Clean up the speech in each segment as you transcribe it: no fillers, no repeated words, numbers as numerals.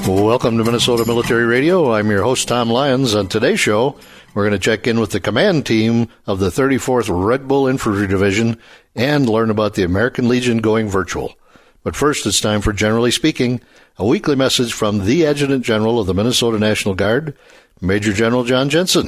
Welcome to Minnesota Military Radio. I'm your host, Tom Lyons. On today's show, we're going to check in with the command team of the 34th Red Bull Infantry Division and learn about the American Legion going virtual. But first, it's time for Generally Speaking, a weekly message from the Adjutant General of the Minnesota National Guard, Major General John Jensen.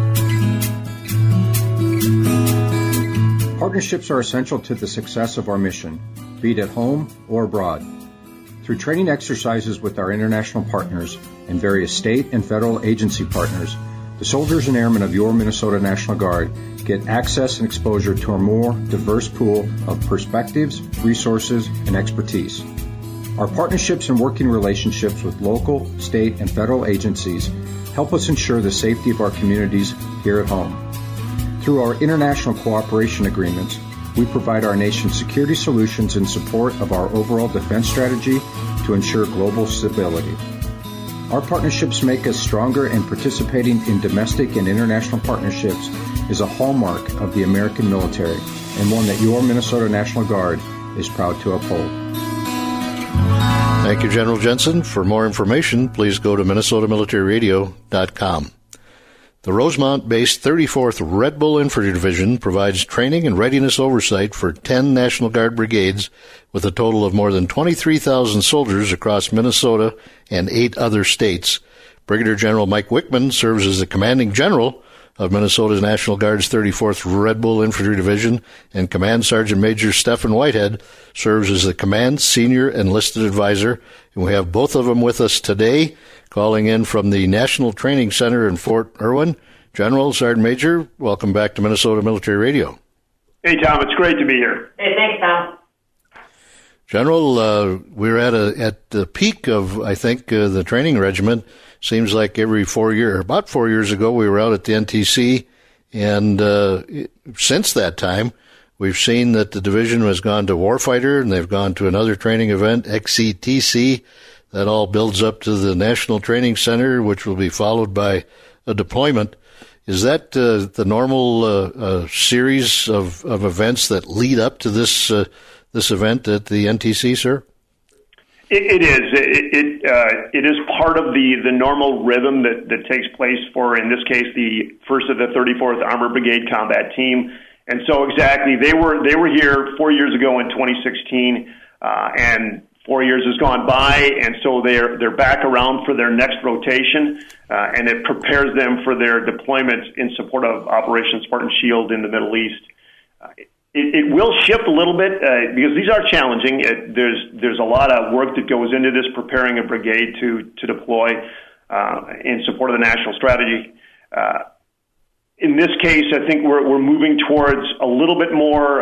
Partnerships are essential to the success of our mission, be it at home or abroad. Through training exercises with our international partners and various state and federal agency partners, the soldiers and airmen of your Minnesota National Guard get access and exposure to a more diverse pool of perspectives, resources, and expertise. Our partnerships and working relationships with local, state, and federal agencies help us ensure the safety of our communities here at home. Through our international cooperation agreements, we provide our nation's security solutions in support of our overall defense strategy to ensure global stability. Our partnerships make us stronger, and participating in domestic and international partnerships is a hallmark of the American military and one that your Minnesota National Guard is proud to uphold. Thank you, General Jensen. For more information, please go to minnesotamilitaryradio.com. The Rosemont-based 34th Red Bull Infantry Division provides training and readiness oversight for 10 National Guard brigades with a total of more than 23,000 soldiers across Minnesota and 8 other states. Brigadier General Mike Wickman serves as the commanding general of Minnesota's National Guard's 34th Red Bull Infantry Division, and Command Sergeant Major Stephen Whitehead serves as the command senior enlisted advisor. And we have both of them with us today, calling in from the National Training Center in Fort Irwin. General, Sergeant Major, welcome back to Minnesota Military Radio. Hey, Tom, it's great to be here. Hey, thanks, Tom. General, we're at the peak of, I think, the training regiment. Seems like about 4 years ago, we were out at the NTC, and since that time, we've seen that the division has gone to Warfighter, and they've gone to another training event, XCTC. That all builds up to the National Training Center, which will be followed by a deployment. Is that the normal series of events that lead up to this event at the NTC, sir? It is. It is part of the normal rhythm that takes place for, in this case, the first of the 34th Armored Brigade Combat Team. And so exactly, they were here 4 years ago in 2016, and 4 years has gone by, and so they're back around for their next rotation, and it prepares them for their deployment in support of Operation Spartan Shield in the Middle East. It will shift a little bit because these are challenging. There's a lot of work that goes into this, preparing a brigade to deploy in support of the national strategy. In this case, I think we're moving towards a little bit more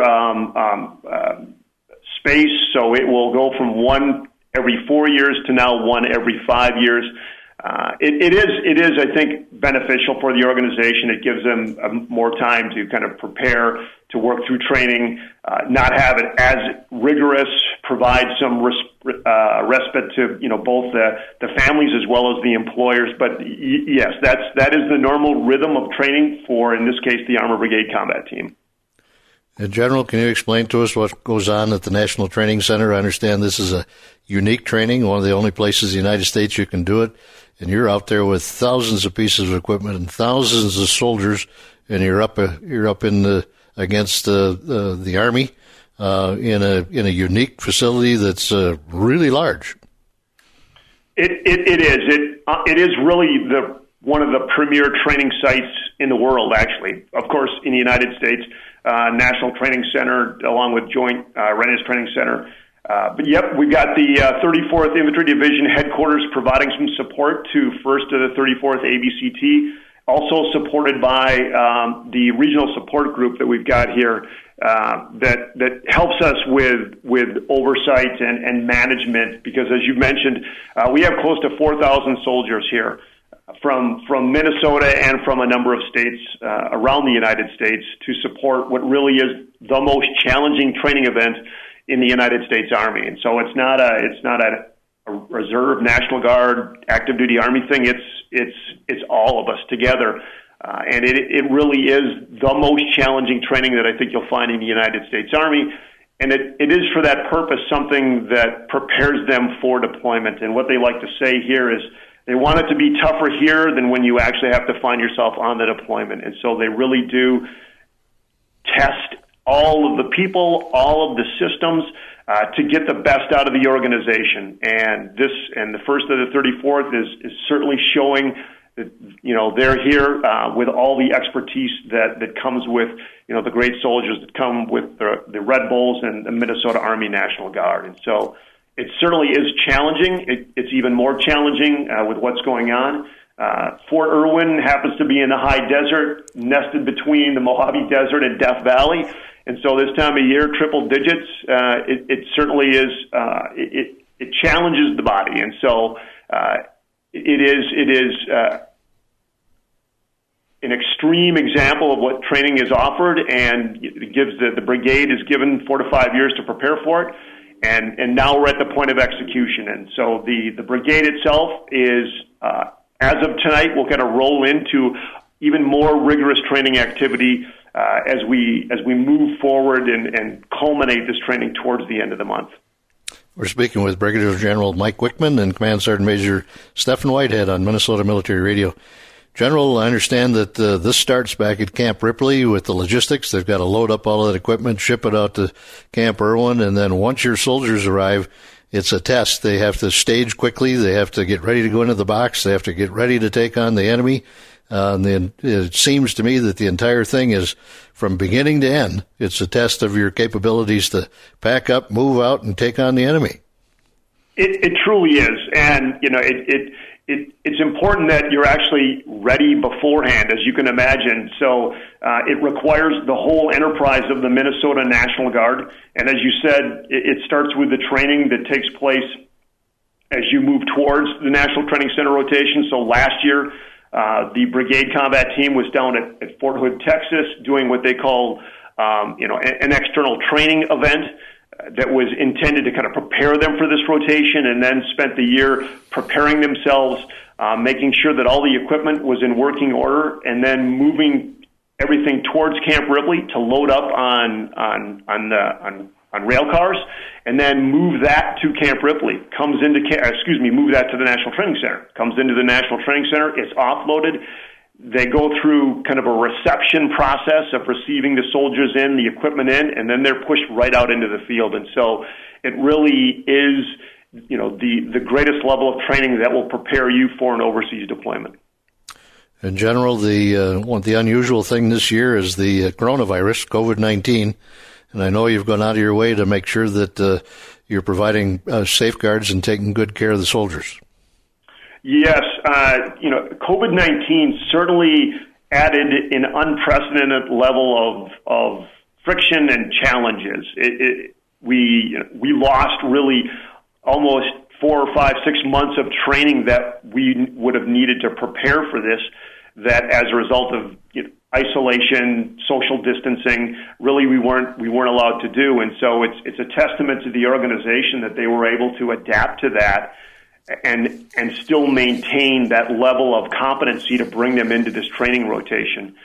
space, so it will go from one every 4 years to now one every 5 years. It is, I think, beneficial for the organization. It gives them more time to kind of prepare, to work through training, not have it as rigorous, provide some respite to both the families as well as the employers. But yes, that is the normal rhythm of training for, in this case, the Armored Brigade Combat Team. General, can you explain to us what goes on at the National Training Center? I understand this is a unique training, one of the only places in the United States you can do it, and you're out there with thousands of pieces of equipment and thousands of soldiers, and you're up against the Army in a unique facility that's really large. It is. It is really one of the premier training sites in the world, actually. Of course, in the United States, National Training Center, along with Joint Readiness Training Center. But yep, we've got the 34th Infantry Division headquarters providing some support to 1st to the 34th ABCT, also supported by the regional support group that we've got here that helps us with oversight and management, because as you mentioned, we have close to 4,000 soldiers here from Minnesota and from a number of states around the United States to support what really is the most challenging training event in the United States Army. And so it's not a reserve, National Guard, active duty Army thing. It's all of us together. And it really is the most challenging training that I think you'll find in the United States Army. And it is for that purpose something that prepares them for deployment. And what they like to say here is they want it to be tougher here than when you actually have to find yourself on the deployment. And so they really do test all of the people, all of the systems, to get the best out of the organization. And the 1st of the 34th is certainly showing that, they're here with all the expertise that comes with, the great soldiers that come with the Red Bulls and the Minnesota Army National Guard. And so it certainly is challenging. It's even more challenging with what's going on. Fort Irwin happens to be in the high desert, nested between the Mojave Desert and Death Valley. And so this time of year, triple digits, it certainly is, it challenges the body. And so it is an extreme example of what training is offered, and it gives the brigade is given 4 to 5 years to prepare for it. And now we're at the point of execution. And so the brigade itself is, as of tonight, we'll kind of roll into even more rigorous training activity as we move forward and culminate this training towards the end of the month. We're speaking with Brigadier General Mike Wickman and Command Sergeant Major Stephen Whitehead on Minnesota Military Radio. General, I understand that this starts back at Camp Ripley with the logistics. They've got to load up all of that equipment, ship it out to Camp Irwin, and then once your soldiers arrive, it's a test. They have to stage quickly. They have to get ready to go into the box. They have to get ready to take on the enemy. And then it seems to me that the entire thing is from beginning to end. It's a test of your capabilities to pack up, move out, and take on the enemy. It truly is. And, it's important that you're actually ready beforehand, as you can imagine. So it requires the whole enterprise of the Minnesota National Guard. And as you said, it starts with the training that takes place as you move towards the National Training Center rotation. So last year, the brigade combat team was down at Fort Hood, Texas, doing what they call, an external training event that was intended to kind of prepare them for this rotation, and then spent the year preparing themselves, making sure that all the equipment was in working order, and then moving everything towards Camp Ripley to load up on rail cars, and then move that to Camp Ripley. Move that to the National Training Center. Comes into the National Training Center. It's offloaded. They go through kind of a reception process of receiving the soldiers in, the equipment in, and then they're pushed right out into the field. And so it really is, the greatest level of training that will prepare you for an overseas deployment. In general, the unusual thing this year is the coronavirus, COVID-19. And I know you've gone out of your way to make sure that you're providing safeguards and taking good care of the soldiers. Yes, COVID-19 certainly added an unprecedented level of friction and challenges. We lost really almost 4 or 5, 6 months of training that we would have needed to prepare for this. That as a result of isolation, social distancing, really we weren't allowed to do. And so it's a testament to the organization that they were able to adapt to that and still maintain that level of competency to bring them into this training rotation.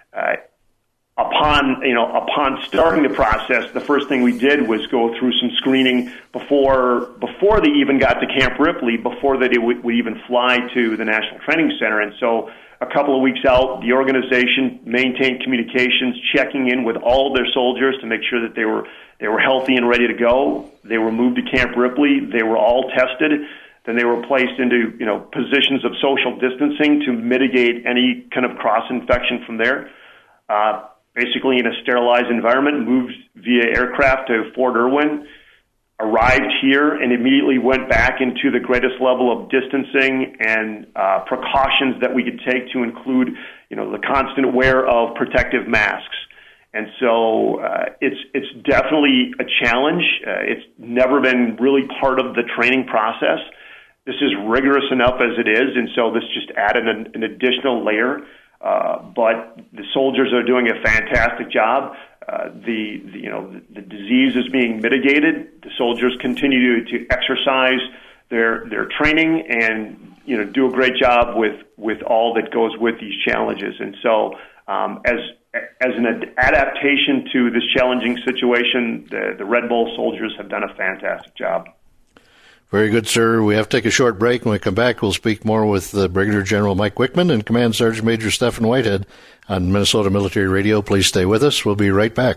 Upon starting the process, the first thing we did was go through some screening before they even got to Camp Ripley, before they would even fly to the National Training Center. And so a couple of weeks out, the organization maintained communications, checking in with all of their soldiers to make sure that they were healthy and ready to go. They were moved to Camp Ripley. They were all tested. Then they were placed into positions of social distancing to mitigate any kind of cross-infection from there. Basically in a sterilized environment, moved via aircraft to Fort Irwin, arrived here, and immediately went back into the greatest level of distancing and precautions that we could take, to include, the constant wear of protective masks. And so it's definitely a challenge. It's never been really part of the training process. This is rigorous enough as it is, and so this just added an additional layer. But the soldiers are doing a fantastic job. The disease is being mitigated. The soldiers continue to exercise their training and do a great job with all that goes with these challenges. And so as an adaptation to this challenging situation, the Red Bull soldiers have done a fantastic job. Very good, sir. We have to take a short break. When we come back, we'll speak more with Brigadier General Mike Wickman and Command Sergeant Major Stephen Whitehead on Minnesota Military Radio. Please stay with us. We'll be right back.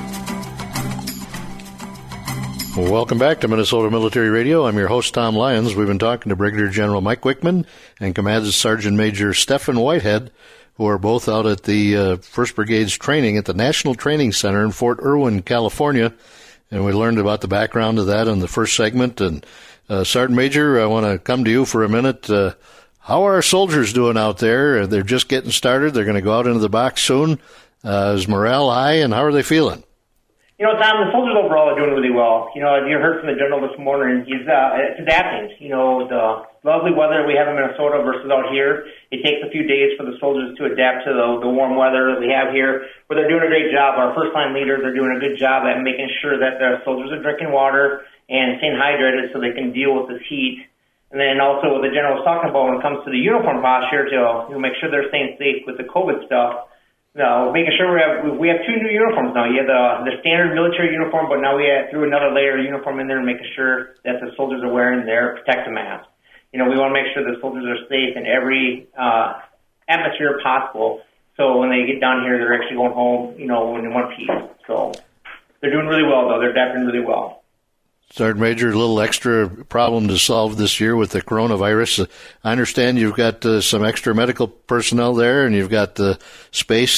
Welcome back to Minnesota Military Radio. I'm your host, Tom Lyons. We've been talking to Brigadier General Mike Wickman and Command Sergeant Major Stephen Whitehead, who are both out at the 1st Brigade's training at the National Training Center in Fort Irwin, California. And we learned about the background of that in the first segment. And Sergeant Major, I want to come to you for a minute. How are our soldiers doing out there? They're just getting started. They're going to go out into the box soon. Is morale high, and how are they feeling? You know, Tom, the soldiers overall are doing really well. You know, as you heard from the general this morning, it's adapting. You know, the lovely weather we have in Minnesota versus out here, it takes a few days for the soldiers to adapt to the warm weather that we have here. But they're doing a great job. Our first-line leaders are doing a good job at making sure that the soldiers are drinking water and staying hydrated so they can deal with this heat. And then also what the general was talking about when it comes to the uniform posture to make sure they're staying safe with the COVID stuff. No, making sure we have 2 new uniforms now. You have the standard military uniform, but now we threw another layer of uniform in there, making sure that the soldiers are wearing their protective masks. You know, we want to make sure the soldiers are safe in every atmosphere possible. So when they get down here, they're actually going home, you know, in one piece. So they're doing really well, though. They're adapting really well. Sergeant Major, a little extra problem to solve this year with the coronavirus. I understand you've got some extra medical personnel there, and you've got the space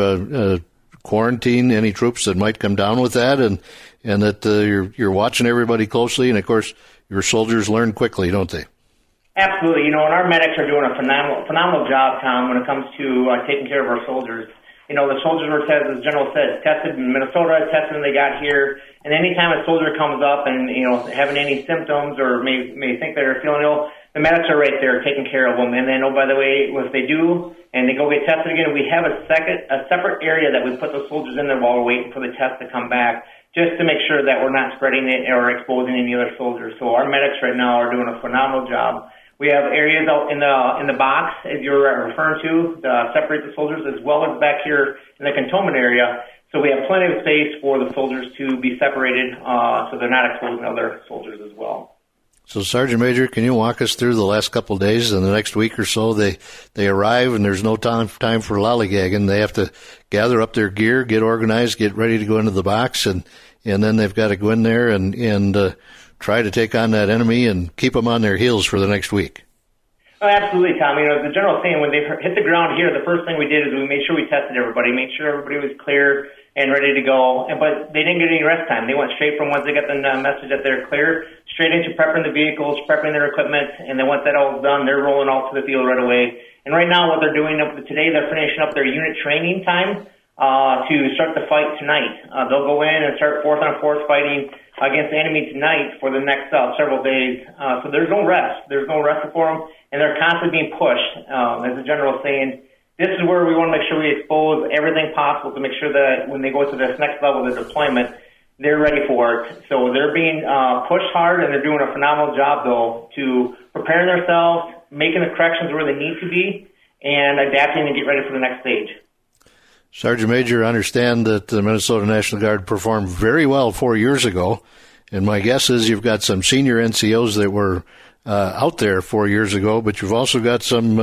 to quarantine any troops that might come down with that, and that you're watching everybody closely. And of course, your soldiers learn quickly, don't they? Absolutely. You know, and our medics are doing a phenomenal job, Tom, when it comes to taking care of our soldiers. You know, the soldiers were tested, as the general said, tested in Minnesota, tested when they got here. And anytime a soldier comes up and, you know, having any symptoms or may think they're feeling ill, the medics are right there taking care of them. And then, oh, by the way, if they do and they go get tested again, we have a separate area that we put the soldiers in there while we're waiting for the test to come back, just to make sure that we're not spreading it or exposing any other soldiers. So our medics right now are doing a phenomenal job. We have areas out in the box, as you're referring to, separate the soldiers, as well as back here in the cantonment area. So we have plenty of space for the soldiers to be separated, so they're not exposing other soldiers as well. So, Sergeant Major, can you walk us through the last couple of days? In the next week or so, they arrive, and there's no time for lollygagging. They have to gather up their gear, get organized, get ready to go into the box, and then they've got to go in there and try to take on that enemy and keep them on their heels for the next week. Oh, absolutely, Tom. You know, the general's saying when they hit the ground here, the first thing we did is we made sure we tested everybody, made sure everybody was clear and ready to go. But they didn't get any rest time. They went straight from once they got the message that they're clear, straight into prepping the vehicles, prepping their equipment, and then once that all is done, they're rolling out to the field right away. And right now, what they're doing today, they're finishing up their unit training time to start the fight tonight. They'll go in and start 4-on-4 fighting against the enemy tonight for the next several days. So there's no rest. There's no rest for them, and they're constantly being pushed. As the general is saying, this is where we want to make sure we expose everything possible to make sure that when they go to this next level of deployment, they're ready for it. So they're being pushed hard, and they're doing a phenomenal job, though, to preparing themselves, making the corrections where they need to be, and adapting to get ready for the next stage. Sergeant Major, I understand that the Minnesota National Guard performed very well 4 years ago, and my guess is you've got some senior NCOs that were out there 4 years ago, but you've also got some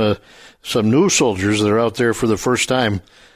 new soldiers that are out there for the first time.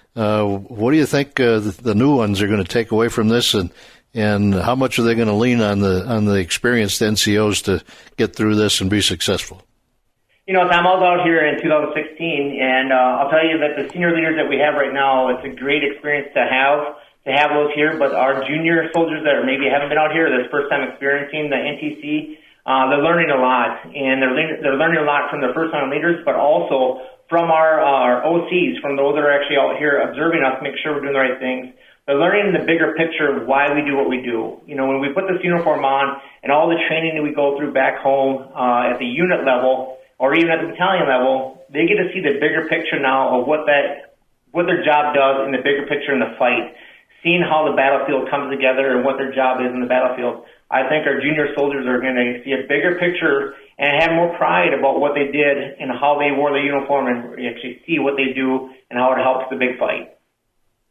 What do you think the new ones are going to take away from this, and how much are they going to lean on the experienced NCOs to get through this and be successful? You know, Tom, I was out here in 2016, and I'll tell you that the senior leaders that we have right now, it's a great experience to have those here. But our junior soldiers that maybe haven't been out here, this first time experiencing the NTC, they're learning a lot, and they're learning a lot from their first-time leaders, but also from our OCs, from those that are actually out here observing us, make sure we're doing the right things. They're learning the bigger picture of why we do what we do. You know, when we put this uniform on and all the training that we go through back home at the unit level, or even at the battalion level, they get to see the bigger picture now of what their job does in the bigger picture in the fight, seeing how the battlefield comes together and what their job is in the battlefield. I think our junior soldiers are going to see a bigger picture and have more pride about what they did and how they wore the uniform and actually see what they do and how it helps the big fight.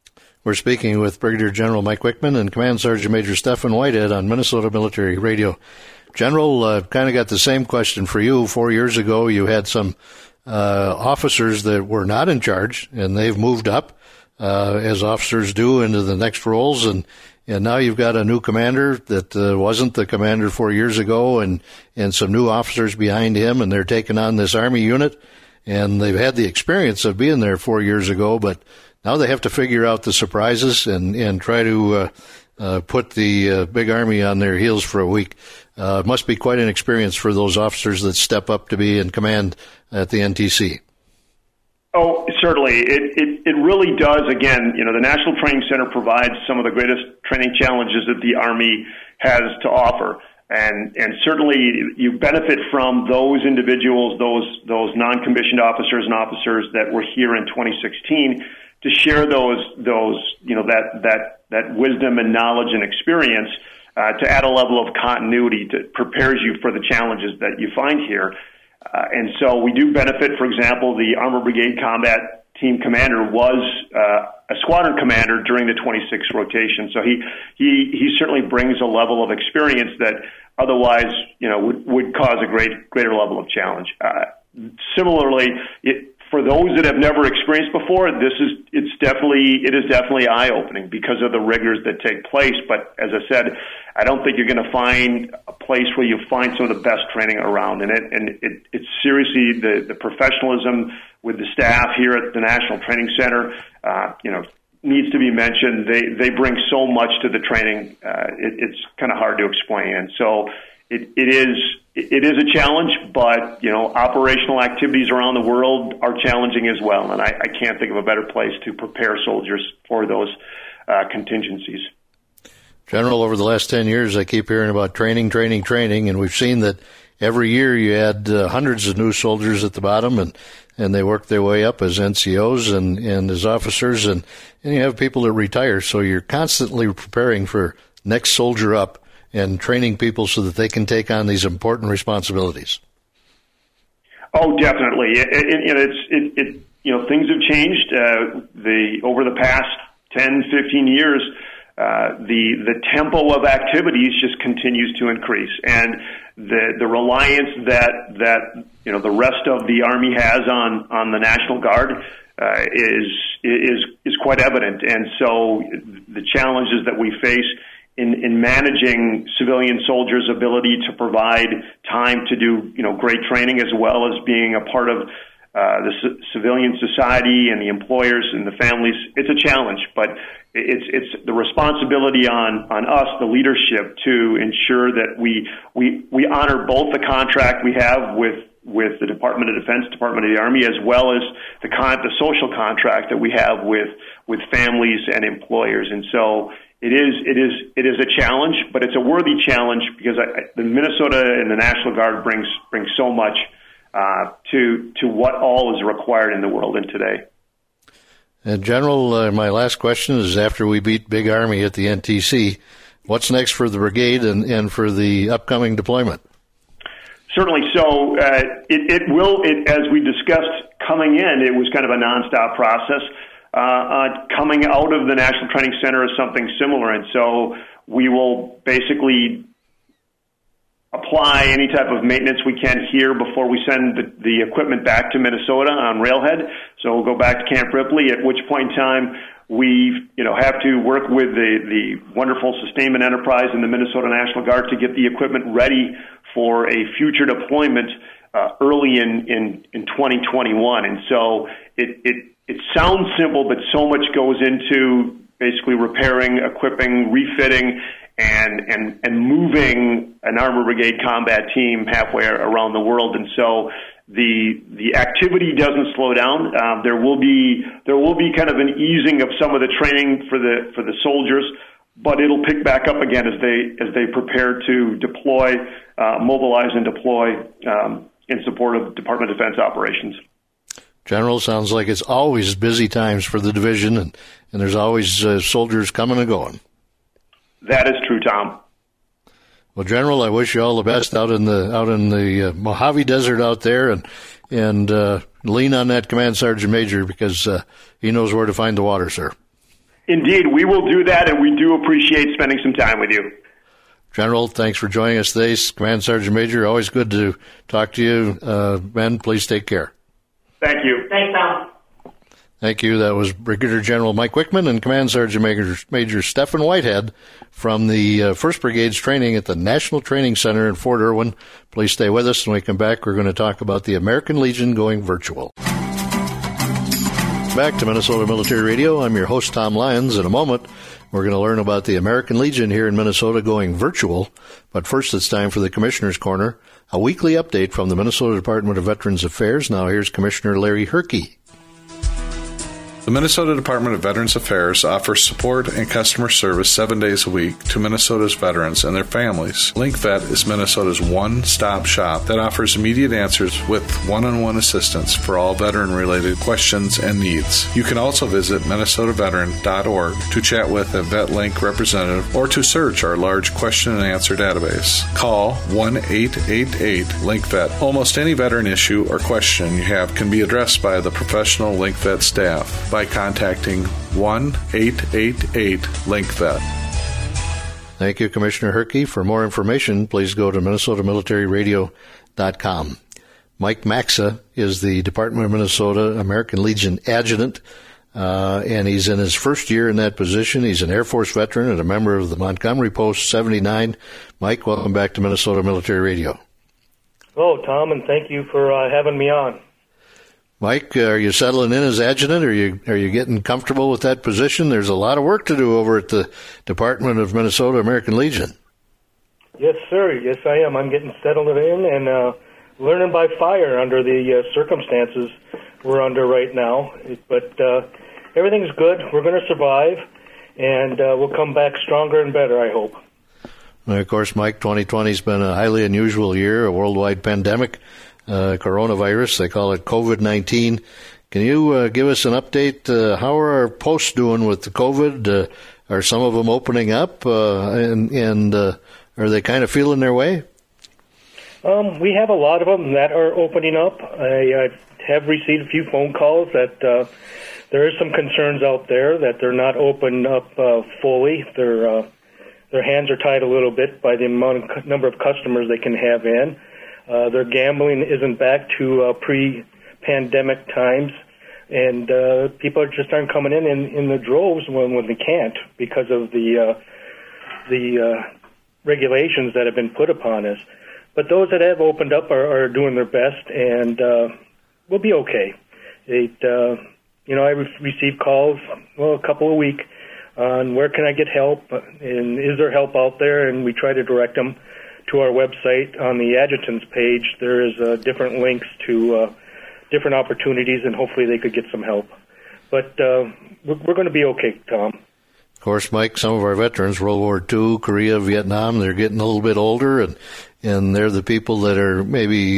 We're speaking with Brigadier General Mike Wichmann and Command Sergeant Major Stephen Whitehead on Minnesota Military Radio. General, kind of got the same question for you. 4 years ago, you had some officers that were not in charge, and they've moved up, as officers do, into the next roles, and now you've got a new commander that wasn't the commander 4 years ago, and some new officers behind him, and they're taking on this Army unit, and they've had the experience of being there 4 years ago, but now they have to figure out the surprises and try to put the big Army on their heels for a week. It must be quite an experience for those officers that step up to be in command at the NTC. Oh, certainly. It really does. Again, the National Training Center provides some of the greatest training challenges that the Army has to offer. And certainly you benefit from those individuals, those non-commissioned officers and officers that were here in 2016 to share that wisdom and knowledge and experience to add a level of continuity that prepares you for the challenges that you find here. And so we do benefit, for example, the Armor Brigade Combat Team Commander was a squadron commander during the 26th rotation. So he certainly brings a level of experience that otherwise, would cause a greater level of challenge. Similarly, for those that have never experienced before, it is definitely eye-opening because of the rigors that take place. But as I said, I don't think you're going to find a place where you find some of the best training around. And it's seriously the professionalism with the staff here at the National Training Center, needs to be mentioned. They bring so much to the training. It's kind of hard to explain. And so it is a challenge, but, operational activities around the world are challenging as well. And I can't think of a better place to prepare soldiers for those contingencies. General, over the last 10 years, I keep hearing about training, and we've seen that every year you add hundreds of new soldiers at the bottom, and they work their way up as NCOs and as officers, and you have people that retire. So you're constantly preparing for next soldier up and training people so that they can take on these important responsibilities. Oh, definitely. Things have changed. Over the past 10, 15 years, the tempo of activities just continues to increase, and the reliance that the rest of the Army has on the National Guard is quite evident. And so the challenges that we face in managing civilian soldiers' ability to provide time to do great training, as well as being a part of the civilian society and the employers and the families, it's a challenge, but it's the responsibility on us, the leadership, to ensure that we honor both the contract we have with the Department of Defense, Department of the Army, as well as the social contract that we have with families and employers. And so it is a challenge, but it's a worthy challenge because the Minnesota and the National Guard brings so much to what all is required in the world and today. General, my last question is, after we beat Big Army at the NTC, what's next for the brigade and for the upcoming deployment? Certainly. So as we discussed coming in, it was kind of a nonstop process. Coming out of the National Training Center is something similar, and so we will basically apply any type of maintenance we can here before we send the equipment back to Minnesota on railhead. So we'll go back to Camp Ripley, at which point in time we have to work with the wonderful sustainment enterprise in the Minnesota National Guard to get the equipment ready for a future deployment early in 2021. And so it sounds simple, but so much goes into basically repairing, equipping, refitting, and moving an Armor Brigade combat team halfway around the world. And so the activity doesn't slow down. There will be kind of an easing of some of the training for the soldiers, but it'll pick back up again as they prepare to deploy, mobilize and deploy in support of Department of Defense operations. General, sounds like it's always busy times for the division, and there's always soldiers coming and going. That is true, Tom. Well, General, I wish you all the best out in the Mojave Desert out there, and lean on that Command Sergeant Major because he knows where to find the water, sir. Indeed, we will do that, and we do appreciate spending some time with you. General, thanks for joining us today. Command Sergeant Major, always good to talk to you. Ben, please take care. Thank you. Thanks, Tom. Thank you. That was Brigadier General Mike Wickman and Command Sergeant Major Stephen Whitehead from the 1st Brigade's training at the National Training Center in Fort Irwin. Please stay with us. When we come back, we're going to talk about the American Legion going virtual. Back to Minnesota Military Radio. I'm your host, Tom Lyons. In a moment, we're going to learn about the American Legion here in Minnesota going virtual. But first, it's time for the Commissioner's Corner, a weekly update from the Minnesota Department of Veterans Affairs. Now here's Commissioner Larry Herke. The Minnesota Department of Veterans Affairs offers support and customer service 7 days a week to Minnesota's veterans and their families. LinkVet is Minnesota's one-stop shop that offers immediate answers with one-on-one assistance for all veteran-related questions and needs. You can also visit minnesotaveteran.org to chat with a VetLink representative or to search our large question and answer database. Call 1-888-LinkVet. Almost any veteran issue or question you have can be addressed by the professional LinkVet staff by contacting 1-888-LinkVet. Thank you, Commissioner Herke. For more information, please go to minnesotamilitaryradio.com. Mike Maxa is the Department of Minnesota American Legion adjutant, and he's in his first year in that position. He's an Air Force veteran and a member of the Montgomery Post 79. Mike, welcome back to Minnesota Military Radio. Hello, Tom, and thank you for having me on. Mike, are you settling in as adjutant? Are you getting comfortable with that position? There's a lot of work to do over at the Department of Minnesota American Legion. Yes, sir. Yes, I am. I'm getting settled in and learning by fire under the circumstances we're under right now. But everything's good. We're going to survive, and we'll come back stronger and better, I hope. And of course, Mike, 2020 has been a highly unusual year, a worldwide pandemic. Coronavirus, they call it COVID-19. Can you give us an update? How are our posts doing with the COVID? Are some of them opening up, and are they kind of feeling their way? We have a lot of them that are opening up. I have received a few phone calls that there is some concerns out there that they're not open up fully. Their hands are tied a little bit by the number of customers they can have in. Their gambling isn't back to pre-pandemic times, and people just aren't coming in the droves when they can't because of the regulations that have been put upon us. But those that have opened up are doing their best, and we'll be okay. I receive calls, a couple a week, on where can I get help, and is there help out there, and we try to direct them to our website. On the adjutant's page, there is different links to different opportunities, and hopefully they could get some help. But we're going to be okay, Tom. Of course, Mike, some of our veterans, World War II, Korea, Vietnam, they're getting a little bit older, and they're the people that are maybe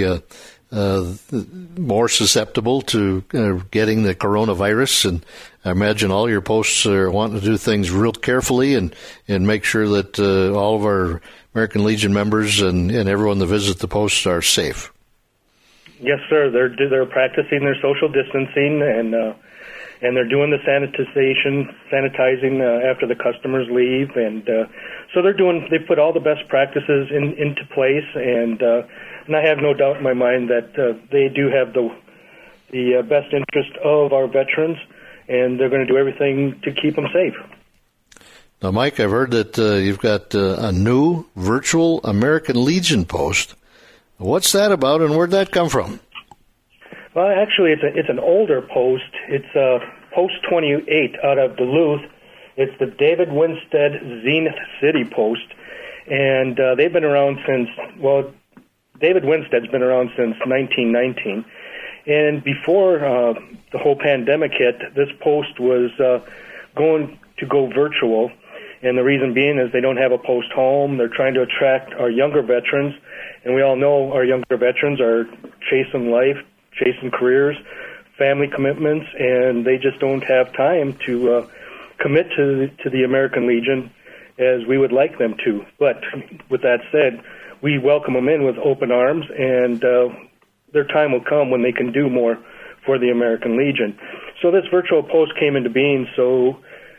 more susceptible to getting the coronavirus. And I imagine all your posts are wanting to do things real carefully and make sure that all of our American Legion members and everyone that visits the posts are safe. Yes, sir. They're practicing their social distancing and they're doing the sanitizing after the customers leave, and so they put all the best practices into place, and I have no doubt in my mind that they do have the best interest of our veterans, and they're going to do everything to keep them safe. Now, Mike, I've heard that you've got a new virtual American Legion post. What's that about, and where'd that come from? Well, actually, it's an older post. It's Post 28 out of Duluth. It's the David Winstead Zenith City Post, and they've been around since, David Winstead's been around since 1919. And before the whole pandemic hit, this post was going to go virtual. And the reason being is they don't have a post home. They're trying to attract our younger veterans. And we all know our younger veterans are chasing life, chasing careers, family commitments, and they just don't have time to commit to the American Legion as we would like them to. But with that said, we welcome them in with open arms, and their time will come when they can do more for the American Legion. So this virtual post came into being so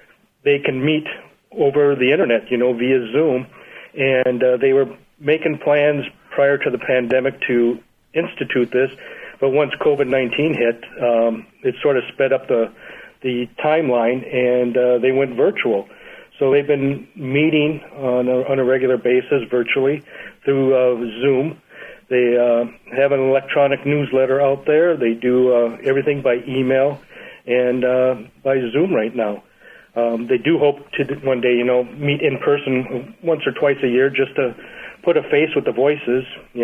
they can meet over the internet, via Zoom. And they were making plans prior to the pandemic to institute this, but once COVID-19 hit, it sort of sped up the timeline, and they went virtual. So they've been meeting on a regular basis virtually through Zoom. They have an electronic newsletter out there. They do everything by email and by Zoom right now. They do hope to one day, meet in person once or twice a year just to put a face with the voices,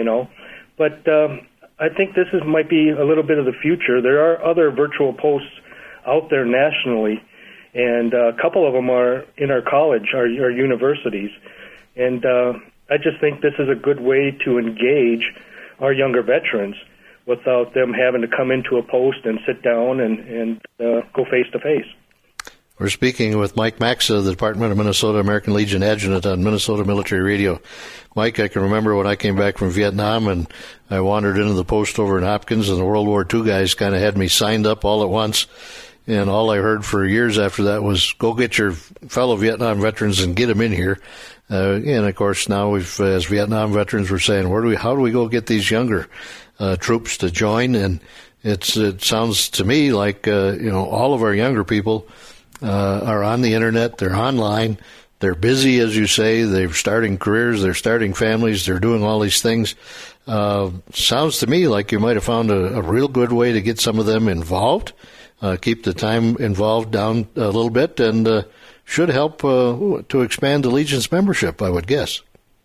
But I think this might be a little bit of the future. There are other virtual posts out there nationally, and a couple of them are in our college, our universities. And I just think this is a good way to engage our younger veterans without them having to come into a post and sit down and go face-to-face. We're speaking with Mike Maxa, the Department of Minnesota American Legion Adjutant on Minnesota Military Radio. Mike, I can remember when I came back from Vietnam and I wandered into the post over in Hopkins, and the World War II guys kind of had me signed up all at once. And all I heard for years after that was, go get your fellow Vietnam veterans and get them in here. And, of course, now as Vietnam veterans, we're saying, how do we go get these younger troops to join? And it sounds to me like, all of our younger people are on the internet, they're online, they're busy, as you say, they're starting careers, they're starting families, they're doing all these things. Sounds to me like you might have found a real good way to get some of them involved, keep the time involved down a little bit, and should help to expand the Legion's membership, I would guess.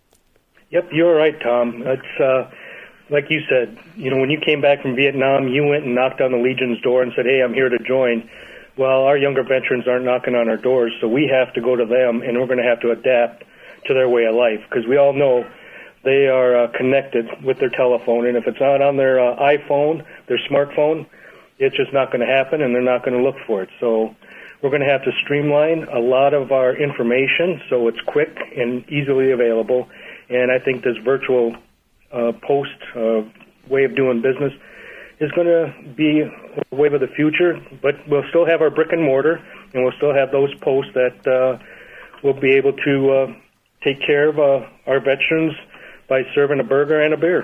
Yep, you're right, Tom. It's like you said, when you came back from Vietnam, you went and knocked on the Legion's door and said, hey, I'm here to join. Well, our younger veterans aren't knocking on our doors, so we have to go to them, and we're going to have to adapt to their way of life, because we all know they are connected with their telephone, and if it's not on their iPhone, their smartphone, it's just not going to happen, and they're not going to look for it. So we're going to have to streamline a lot of our information so it's quick and easily available, and I think this virtual post way of doing business is going to be a wave of the future, but we'll still have our brick and mortar, and we'll still have those posts that will be able to take care of our veterans by serving a burger and a beer.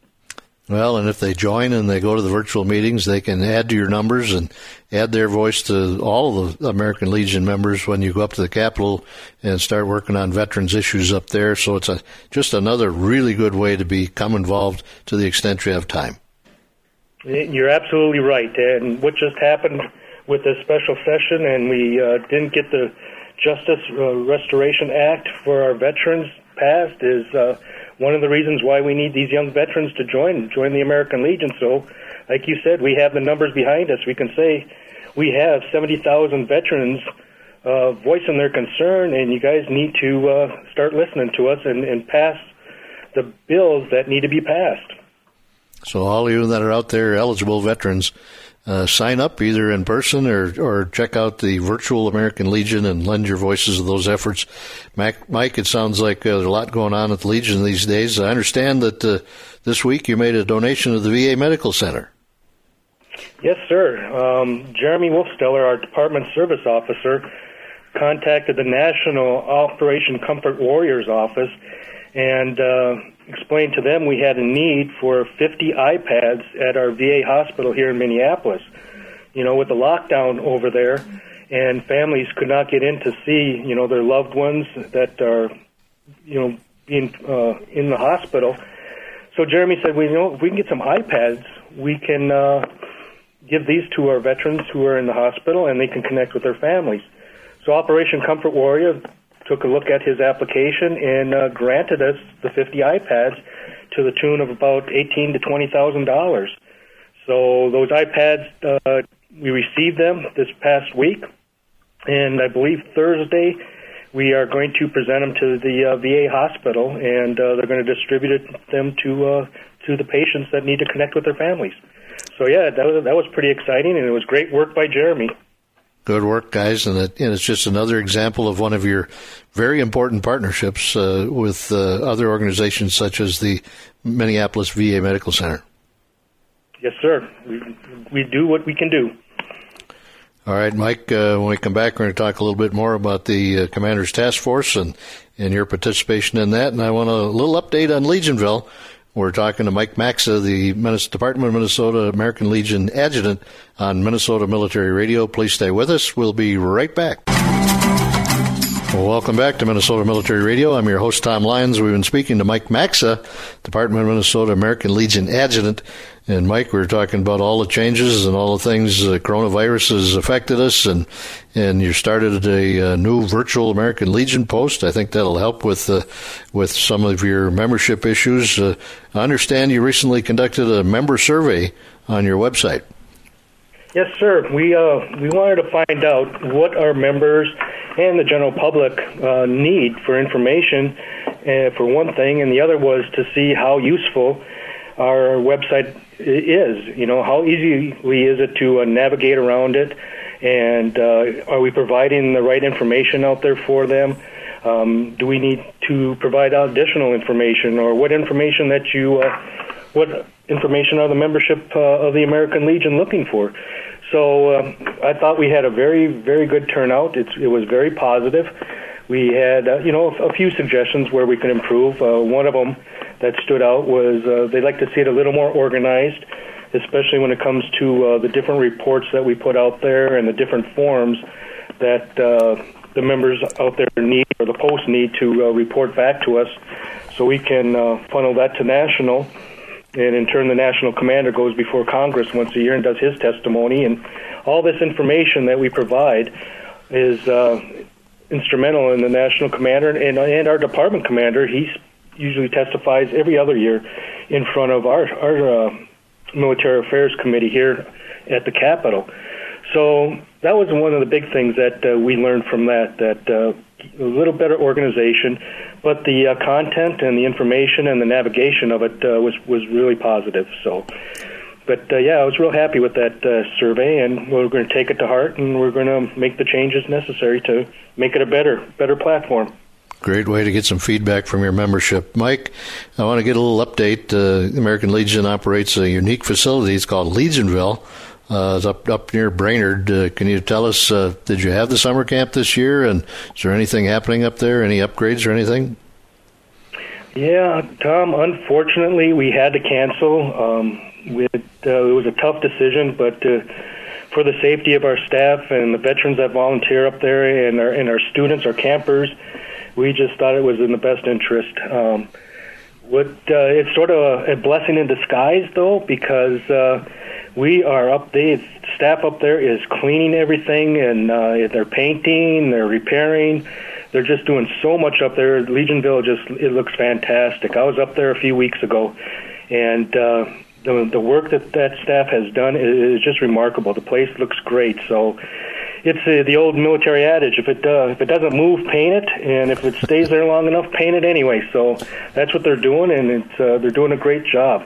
Well, and if they join and they go to the virtual meetings, they can add to your numbers and add their voice to all of the American Legion members when you go up to the Capitol and start working on veterans issues up there. So it's just another really good way to become involved to the extent you have time. You're absolutely right. And what just happened with this special session, and we didn't get the Justice Restoration Act for our veterans passed, is one of the reasons why we need these young veterans to join the American Legion. So, like you said, we have the numbers behind us. We can say we have 70,000 veterans voicing their concern, and you guys need to start listening to us and pass the bills that need to be passed. So all of you that are out there, eligible veterans, sign up either in person or check out the virtual American Legion and lend your voices to those efforts. Mike, it sounds like there's a lot going on at the Legion these days. I understand that this week you made a donation to the VA Medical Center. Yes, sir. Jeremy Wolfsteller, our Department Service Officer, contacted the National Operation Comfort Warriors office and explained to them we had a need for 50 iPads at our VA hospital here in Minneapolis. With the lockdown over there, and families could not get in to see, their loved ones that are, being in the hospital. So Jeremy said, well, if we can get some iPads, we can give these to our veterans who are in the hospital, and they can connect with their families. So Operation Comfort Warrior took a look at his application and granted us the 50 iPads to the tune of about $18,000 to $20,000. So those iPads, we received them this past week, and I believe Thursday we are going to present them to the VA hospital, and they're going to distribute them to the patients that need to connect with their families. So yeah, that was pretty exciting, and it was great work by Jeremy. Good work, guys, and it's just another example of one of your very important partnerships with other organizations such as the Minneapolis VA Medical Center. Yes, sir. We do what we can do. All right, Mike, when we come back, we're going to talk a little bit more about the Commander's Task Force and your participation in that. And I want a little update on Legionville. We're talking to Mike Maxa, the Department of Minnesota American Legion Adjutant on Minnesota Military Radio. Please stay with us. We'll be right back. Well, welcome back to Minnesota Military Radio. I'm your host, Tom Lyons. We've been speaking to Mike Maxa, Department of Minnesota American Legion Adjutant. And, Mike, we were talking about all the changes and all the things coronavirus has affected us. And you started a new virtual American Legion post. I think that'll help with some of your membership issues. I understand you recently conducted a member survey on your website. Yes, sir. We wanted to find out what our members and the general public need for information, for one thing, and the other was to see how useful our website is. You know, how easily is it to navigate around it, and are we providing the right information out there for them? Do we need to provide additional information, or what information that what information are the membership of the American Legion looking for? So I thought we had a very, very good turnout. It was very positive. We had, a few suggestions where we could improve. One of them that stood out was they'd like to see it a little more organized, especially when it comes to the different reports that we put out there and the different forms that the members out there need, or the posts need to report back to us, so we can funnel that to national. And in turn, the national commander goes before Congress once a year and does his testimony. And all this information that we provide is instrumental in the national commander and our department commander. He usually testifies every other year in front of our military affairs committee here at the Capitol. So that was one of the big things that we learned from that a little better organization, but the content and the information and the navigation of it was really positive. So, but I was real happy with that survey, and we're going to take it to heart, and we're going to make the changes necessary to make it a better platform. Great way to get some feedback from your membership. Mike, I want to get a little update. The American Legion operates a unique facility. It's called Legionville. It's up near Brainerd. Can you tell us, did you have the summer camp this year, and is there anything happening up there, any upgrades or anything? Yeah, Tom, unfortunately we had to cancel. It was a tough decision, but for the safety of our staff and the veterans that volunteer up there and our students, our campers, we just thought it was in the best interest. It's sort of a blessing in disguise, though, because we are up there. Staff up there is cleaning everything, and they're painting, they're repairing. They're just doing so much up there. Legionville it looks fantastic. I was up there a few weeks ago, and the work that staff has done is just remarkable. The place looks great. So it's the old military adage: if it doesn't move, paint it, and if it stays there long enough, paint it anyway. So that's what they're doing, and they're doing a great job.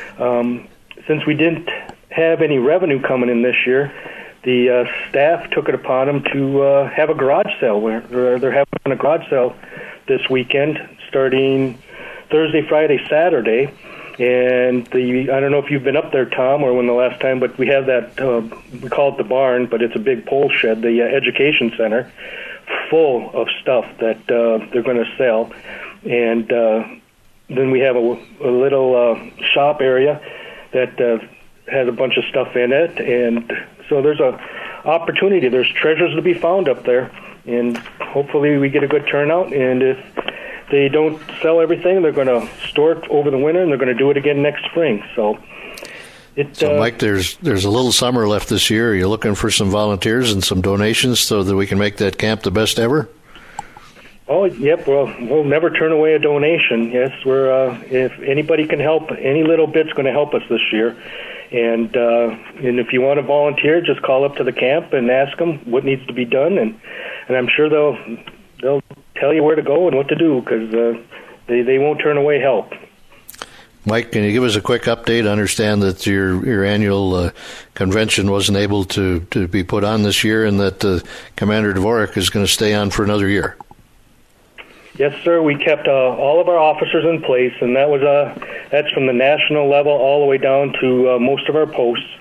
Since we didn't have any revenue coming in this year, the staff took it upon them to have a garage sale. Where they're having a garage sale this weekend, starting Thursday, Friday, Saturday. And I don't know if you've been up there, Tom, or when the last time, but we have that, we call it the barn, but it's a big pole shed, the education center, full of stuff that they're going to sell. And then we have a little shop area that has a bunch of stuff in it. And so there's a opportunity. There's treasures to be found up there. And hopefully we get a good turnout. And if they don't sell everything, they're going to store it over the winter, and they're going to do it again next spring. So, Mike, there's a little summer left this year. Are you looking for some volunteers and some donations so that we can make that camp the best ever? Oh, yep. Well, we'll never turn away a donation. Yes, if anybody can help, any little bit's going to help us this year. And if you want to volunteer, just call up to the camp and ask them what needs to be done, and I'm sure they'll tell you where to go and what to do, because they won't turn away help. Mike, can you give us a quick update? I understand that your annual convention wasn't able to be put on this year, and that Commander Dvorak is going to stay on for another year. Yes, sir. We kept all of our officers in place, and that's from the national level all the way down to most of our posts.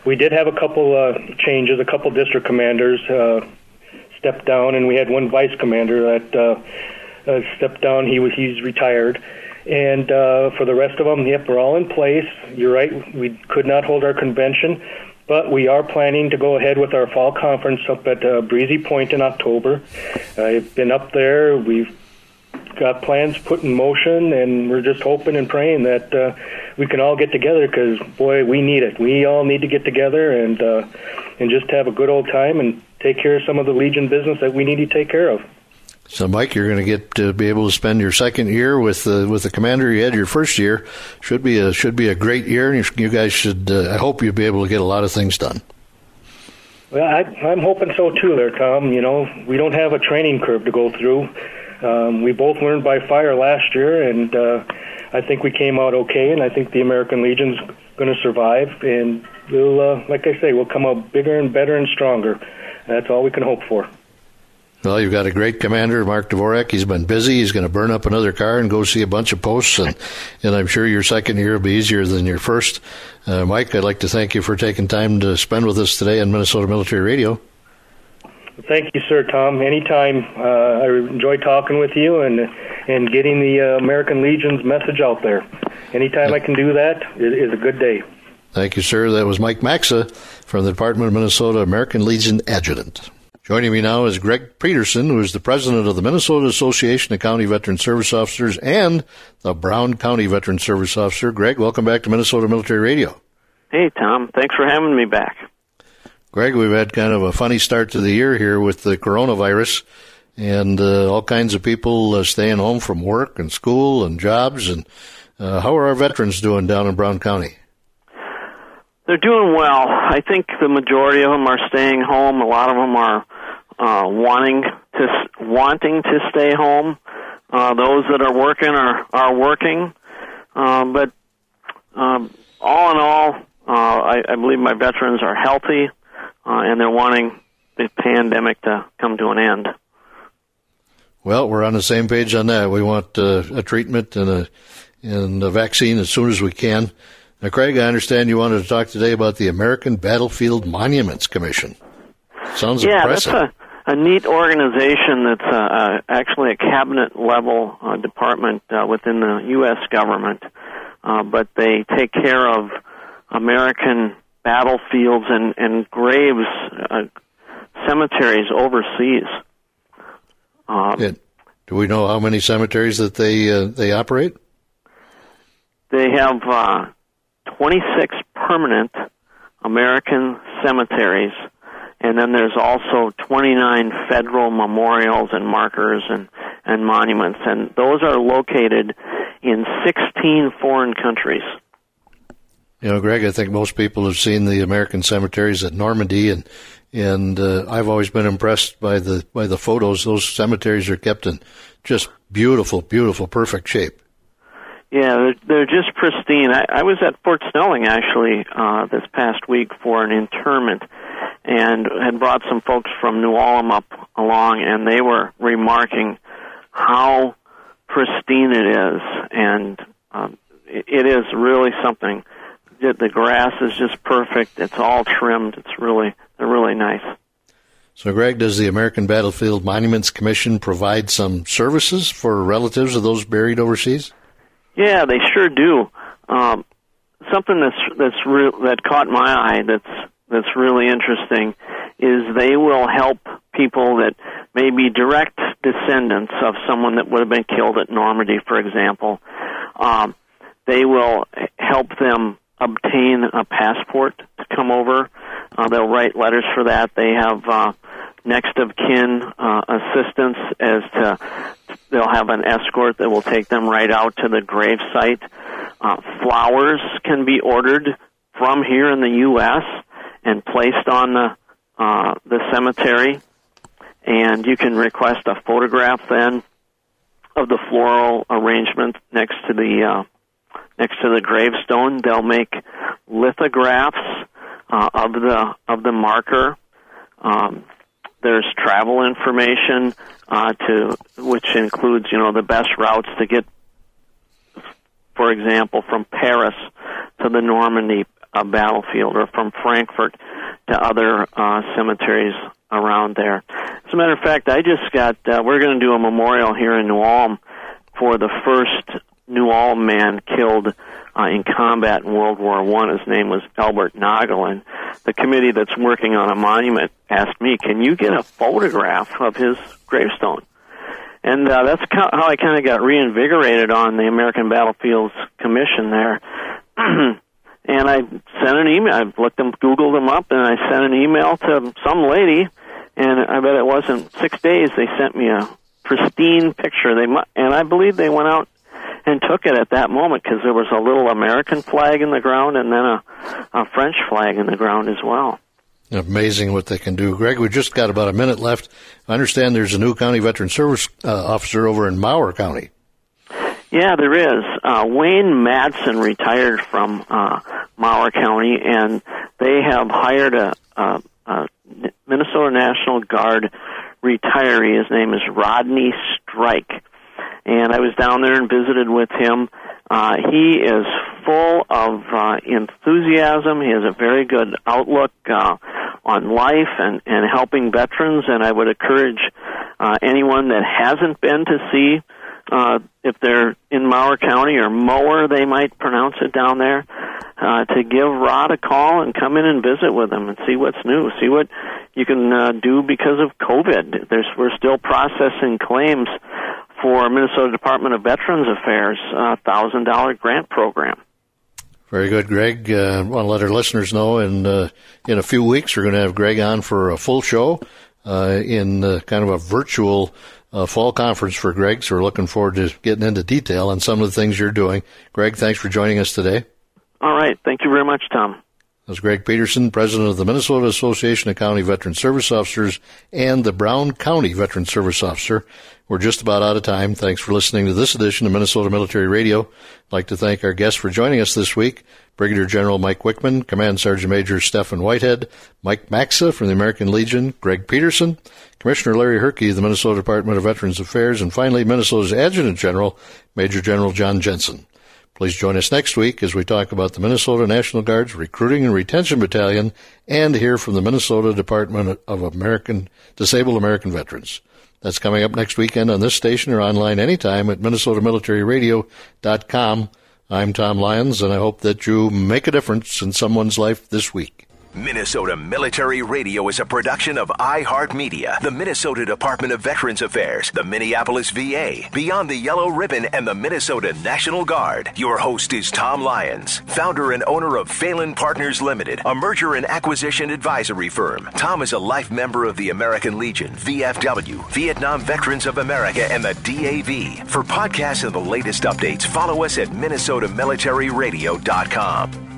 we did have a couple changes. A couple district commanders stepped down, and we had one vice commander that stepped down. He's retired. And for the rest of them, yep, we're all in place. You're right, we could not hold our convention, but we are planning to go ahead with our fall conference up at Breezy Point in October. I've been up there. We've got plans put in motion, and we're just hoping and praying that we can all get together, because, boy, we need it. We all need to get together and just have a good old time and take care of some of the Legion business that we need to take care of. So, Mike, you're going to get to be able to spend your second year with the commander you had your first year. Should be a great year, and you guys should. I hope you'll be able to get a lot of things done. Well, I'm hoping so too, there, Tom. You know, we don't have a training curve to go through. We both learned by fire last year, and I think we came out okay. And I think the American Legion's going to survive, and we'll, like I say, we'll come out bigger and better and stronger. That's all we can hope for. Well, you've got a great commander, Mark Dvorak. He's been busy. He's going to burn up another car and go see a bunch of posts, and I'm sure your second year will be easier than your first. Mike, I'd like to thank you for taking time to spend with us today on Minnesota Military Radio. Thank you, sir, Tom. Anytime. I enjoy talking with you and getting the American Legion's message out there. Anytime I can do that is a good day. Thank you, sir. That was Mike Maxa from the Department of Minnesota American Legion Adjutant. Joining me now is Greg Peterson, who is the president of the Minnesota Association of County Veteran Service Officers and the Brown County Veteran Service Officer. Greg, welcome back to Minnesota Military Radio. Hey, Tom. Thanks for having me back. Greg, we've had kind of a funny start to the year here with the coronavirus and all kinds of people staying home from work and school and jobs. And how are our veterans doing down in Brown County? They're doing well. I think the majority of them are staying home. A lot of them are wanting to stay home. Those that are working are working. But all in all, I believe my veterans are healthy, and they're wanting the pandemic to come to an end. Well, we're on the same page on that. We want a treatment and a vaccine as soon as we can. Now, Craig, I understand you wanted to talk today about the American Battlefield Monuments Commission. Sounds impressive. Yeah, that's a neat organization that's actually a cabinet-level department within the U.S. government, but they take care of American battlefields and graves, cemeteries overseas. Do we know how many cemeteries that they operate? They have 26 permanent American cemeteries, and then there's also 29 federal memorials and markers and monuments, and those are located in 16 foreign countries. You know, Greg, I think most people have seen the American cemeteries at Normandy, and I've always been impressed by the photos. Those cemeteries are kept in just beautiful, perfect shape. Yeah, they're just pristine. I was at Fort Snelling, actually, this past week for an interment, and had brought some folks from New Ulm up along, and they were remarking how pristine it is, and it is really something. The grass is just perfect. It's all trimmed. They're really nice. So, Greg, does the American Battlefield Monuments Commission provide some services for relatives of those buried overseas? Yeah, they sure do. Something that caught my eye that's really interesting is they will help people that may be direct descendants of someone that would have been killed at Normandy, for example. They will help them obtain a passport to come over. They'll write letters for that. They have next of kin assistance they'll have an escort that will take them right out to the grave site. Flowers can be ordered from here in the U.S. and placed on the cemetery, and you can request a photograph then of the floral arrangement next to the gravestone. They'll make lithographs of the marker. There's travel information which includes, the best routes to get, for example, from Paris to the Normandy a battlefield, or from Frankfurt to other cemeteries around there. As a matter of fact, I just got, we're going to do a memorial here in New Ulm for the first New Ulm man killed in combat in World War I. His name was Albert Nagel, and the committee that's working on a monument asked me, can you get a photograph of his gravestone? And that's how I kind of got reinvigorated on the American Battlefields Commission there. And I sent an email. I Googled them up, and I sent an email to some lady, and I bet it wasn't 6 days. They sent me a pristine picture. And I believe they went out and took it at that moment, because there was a little American flag in the ground and then a French flag in the ground as well. Amazing what they can do. Greg, we just got about a minute left. I understand there's a new county veteran service officer over in Mower County. Yeah, there is. Wayne Madsen retired from Mower County, and they have hired a Minnesota National Guard retiree. His name is Rodney Strike. And I was down there and visited with him. He is full of enthusiasm. He has a very good outlook on life and helping veterans, and I would encourage anyone that hasn't been to see, if they're in Mower County, or Mower, they might pronounce it down there, to give Rod a call and come in and visit with him and see what's new, see what you can do because of COVID. We're still processing claims for Minnesota Department of Veterans Affairs, $1,000 grant program. Very good, Greg. I want to let our listeners know in a few weeks we're going to have Greg on for a full show in kind of a virtual fall conference for Greg, so we're looking forward to getting into detail on some of the things you're doing. Greg, thanks for joining us today. All right. Thank you very much, Tom. That was Greg Peterson, president of the Minnesota Association of County Veteran Service Officers and the Brown County Veteran Service Officer. We're just about out of time. Thanks for listening to this edition of Minnesota Military Radio. I'd like to thank our guests for joining us this week: Brigadier General Mike Wickman, Command Sergeant Major Stephen Whitehead, Mike Maxa from the American Legion, Greg Peterson, Commissioner Larry Herkey of the Minnesota Department of Veterans Affairs, and finally Minnesota's Adjutant General, Major General John Jensen. Please join us next week as we talk about the Minnesota National Guard's Recruiting and Retention Battalion and hear from the Minnesota Department of Disabled American Veterans. That's coming up next weekend on this station or online anytime at MinnesotaMilitaryRadio.com. I'm Tom Lyons, and I hope that you make a difference in someone's life this week. Minnesota Military Radio is a production of iHeartMedia, the Minnesota Department of Veterans Affairs, the Minneapolis VA, Beyond the Yellow Ribbon, and the Minnesota National Guard. Your host is Tom Lyons, founder and owner of Phelan Partners Limited, a merger and acquisition advisory firm. Tom is a life member of the American Legion, VFW, Vietnam Veterans of America, and the DAV. For podcasts and the latest updates, follow us at MinnesotaMilitaryRadio.com.